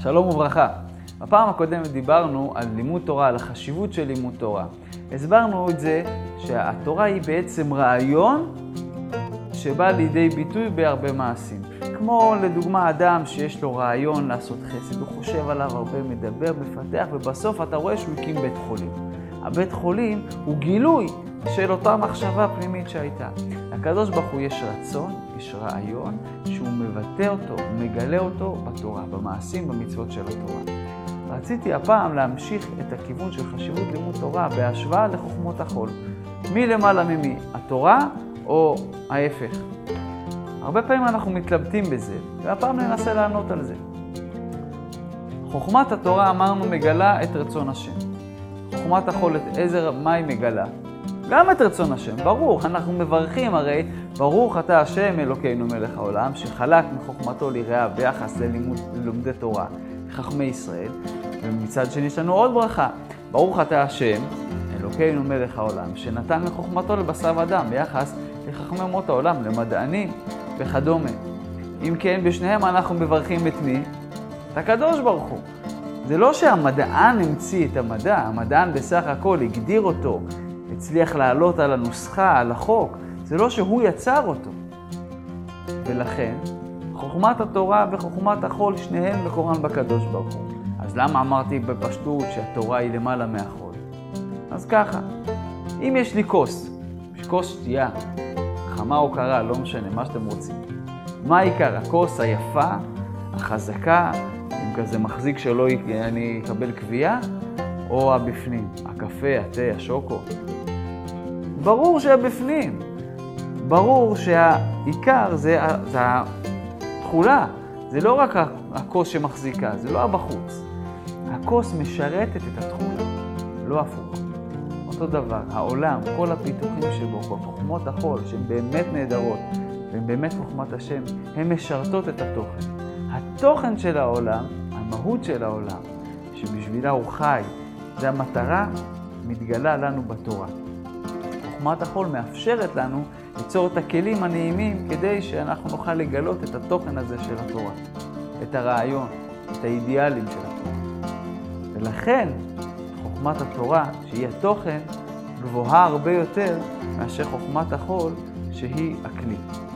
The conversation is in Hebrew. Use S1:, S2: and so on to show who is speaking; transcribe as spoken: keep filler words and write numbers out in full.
S1: שלום וברכה. בפעם הקודמת דיברנו על לימוד תורה, על החשיבות של לימוד תורה. הסברנו את זה שהתורה היא בעצם רעיון שבא לידי ביטוי בהרבה מעשים. כמו לדוגמה אדם שיש לו רעיון לעשות חסד, הוא חושב עליו הרבה, מדבר, מפתח, ובסוף אתה רואה שהוא הקים בית חולים. הבית חולים הוא גילוי של אותה מחשבה פנימית שהייתה. לקדוש ברוך הוא יש רצון, יש רעיון, שהוא מבטא אותו, מגלה אותו בתורה, במעשים, במצוות של התורה. רציתי הפעם להמשיך את הכיוון של חשיבות לימוד תורה בהשוואה לחוכמות החול. מי למעלה ממי, התורה או ההפך? הרבה פעמים אנחנו מתלבטים בזה, והפעם ננסה לענות על זה. חוכמת התורה אמרנו מגלה את רצון השם. חוכמת החול את איזה, מה היא מגלה? גם את רצון השם, ברוך, אנחנו מברכים הרי, ברוך אתה השם אלוקינו מלך העולם, שחלק מחוכמתו לרעה ביחס ללימוד, ללומדי תורה, חכמי ישראל, ומצד שני יש לנו עוד ברכה, ברוך אתה השם אלוקינו מלך העולם, שנתן מחוכמתו לבשר אדם ביחס לחכמי אומות העולם, למדענים וכדומה. אם כן, בשניהם אנחנו מברכים את מי? את הקדוש ברוך הוא. זה לא שהמדען המציא את המדע, המדען בסך הכל הגדיר אותו, הצליח לעלות על הנוסחה, על החוק, זה לא שהוא יצר אותו. ולכן, חוכמת התורה וחוכמת החול, שניהם מקורן בקדוש ברוך הוא. אז למה אמרתי בפשטות שהתורה היא למעלה מהחול? אז ככה, אם יש לי כוס, יש כוס שתייה, חמה או קרה, לא משנה, מה שאתם רוצים. מה העיקר? הכוס היפה, החזקה, אם כזה מחזיק שלא אני אקבל קביעה, או הבפנים, הקפה, התה, השוקו. ברור שהבפנים. ברור שהעיקר זה, זה התכולה. זה לא רק הכוס שמחזיקה, זה לא הבחוץ. הכוס משרתת את התכולה, לא הפוך. אותו דבר, העולם, כל הפיתוחים שבו, חוכמות החול, שהן באמת נהדרות, והן באמת חוכמת השם, הן משרתות את התוכן. התוכן של העולם, המהות של העולם, שבשבילה הוא חי, זה המטרה, מתגלה לנו בתורה. חוכמת החול מאפשרת לנו ליצור את הכלים הנעימים כדי שאנחנו נוכל לגלות את התוכן הזה של התורה, את הרעיון, את האידיאלים של התורה. ולכן חוכמת התורה, שהיא התוכן, גבוהה הרבה יותר מאשר חוכמת החול, שהיא הכלי.